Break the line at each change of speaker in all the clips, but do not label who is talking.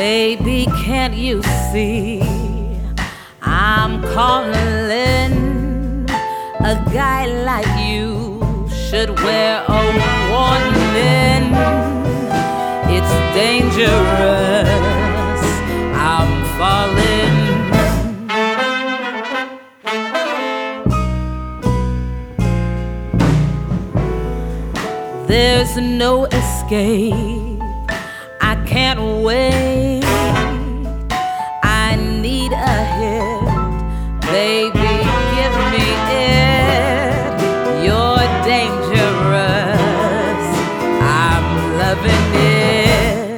Baby, can't you see I'm calling? A guy like you should wear a warning. It's dangerous, I'm falling. There's no escape, I can't wait. I need a hit, baby, give me it. You're dangerous, I'm loving it.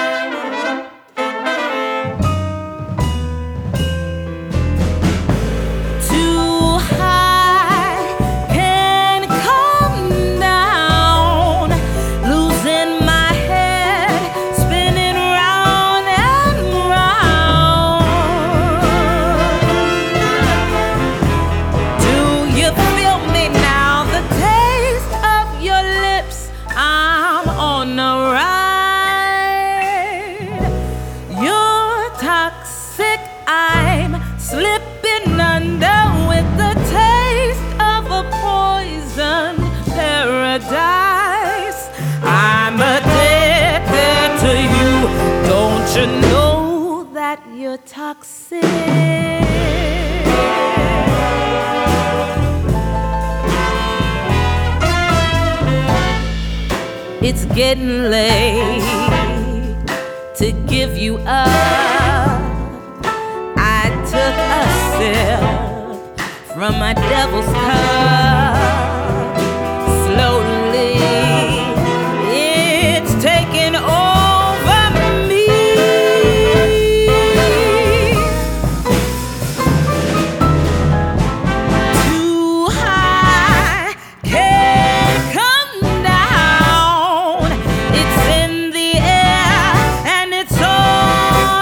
Too high, can't come down. Losing my head, spinning round and round. Do you feel me now? The taste of your lips, I'm on a ride. You're toxic, I'm slipping under with the taste of a poisoned paradise. I'm addicted to you. Don't you know that you're toxic? It's getting late to give you up. I took a sip from my devil's cup. Slowly, it's taking over me. Too high, can't come down. It's in the air and it's all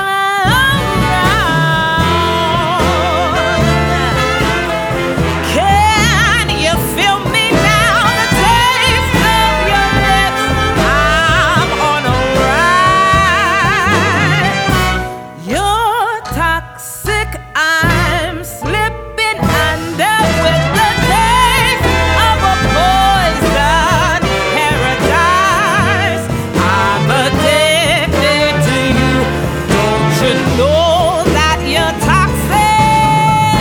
around. Can you feel me now? The taste of your lips, I'm on a ride. You're toxic, I'm slipping under with the taste of a poison paradise. I'm addicted to you. Don't you know that you're toxic?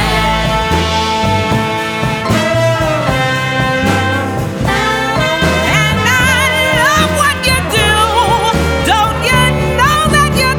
And I love what you do. Don't you know that you're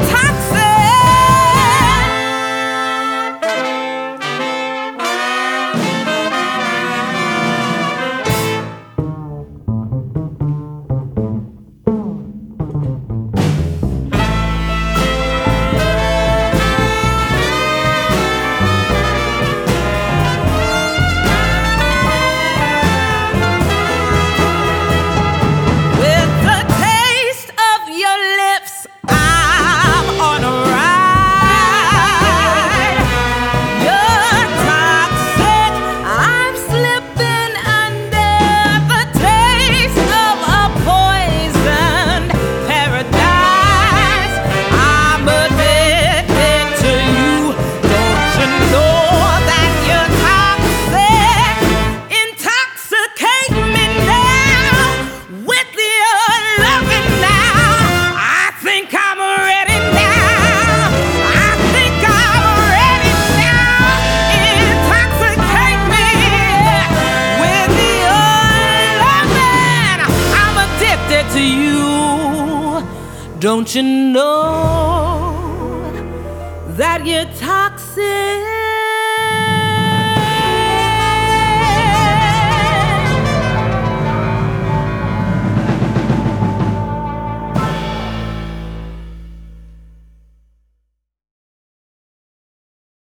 With the taste of your lips, I'm on a ride. You're toxic, I'm slipping under the taste of a poisoned paradise. I'm addicted to you. Don't you know that you're toxic? Intoxicate me now with your loving now. I think I'm ready now. I think I'm ready now. Intoxicate me with your loving. I'm addicted to you. Don't you know that you're toxic?